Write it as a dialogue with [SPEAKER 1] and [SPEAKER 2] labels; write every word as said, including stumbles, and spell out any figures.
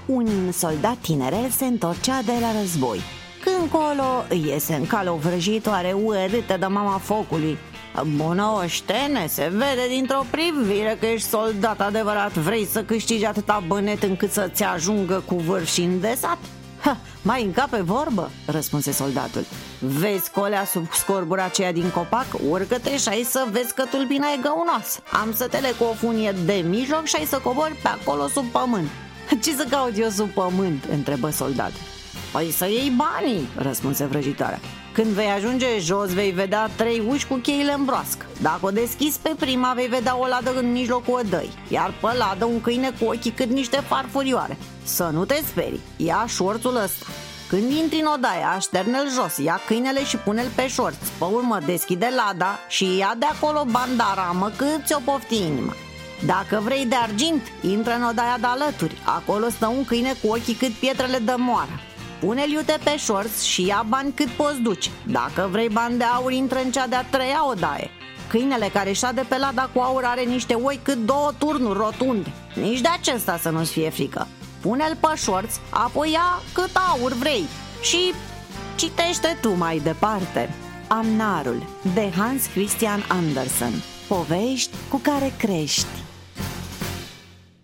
[SPEAKER 1] un soldat tinerel se întorcea de la război. Când colo iese în cale o vrăjitoare urâtă de mama focului. Bună oștene, se vede dintr-o privire că ești soldat adevărat. Vrei să câștigi atâta bănet încât să-ți ajungă cu vârf și îndesat? Ha, mai încape vorbă, răspunse soldatul. Vezi colea sub scorbura aceea din copac? Urcă-te și ai să vezi că tulpina e găunoasă. Am să te leg cu o funie de mijloc și ai să cobori pe acolo sub pământ. Ce să caut eu sub pământ? Întrebă soldatul. Păi să iei banii, răspunse vrăjitoarea. Când vei ajunge jos, vei vedea trei uși cu cheile în broască. Dacă o deschizi pe prima, vei vedea o ladă în mijlocul odăi, iar pe ladă un câine cu ochii cât niște farfurioare. Să nu te sperii, ia șorțul ăsta. Când intri în odaie, așterne-l jos, ia câinele și pune-l pe șorț. Pe urmă deschide lada și ia de acolo bandaramă cât ți-o pofti inima. Dacă vrei de argint, intră în odaia de alături. Acolo stă un câine cu ochii cât pietrele de moară. Pune-l iute pe șorț și ia bani cât poți duce. Dacă vrei bani de aur, intră în cea de-a treia odaie. Câinele care șade pe lada cu aur are niște oi cât două turnuri rotunde. Nici de acesta să nu-ți fie frică. Pune-l pe șorț, apoi ia cât aur vrei și citește tu mai departe. Amnarul, de Hans Christian Andersen. Povești cu care crești.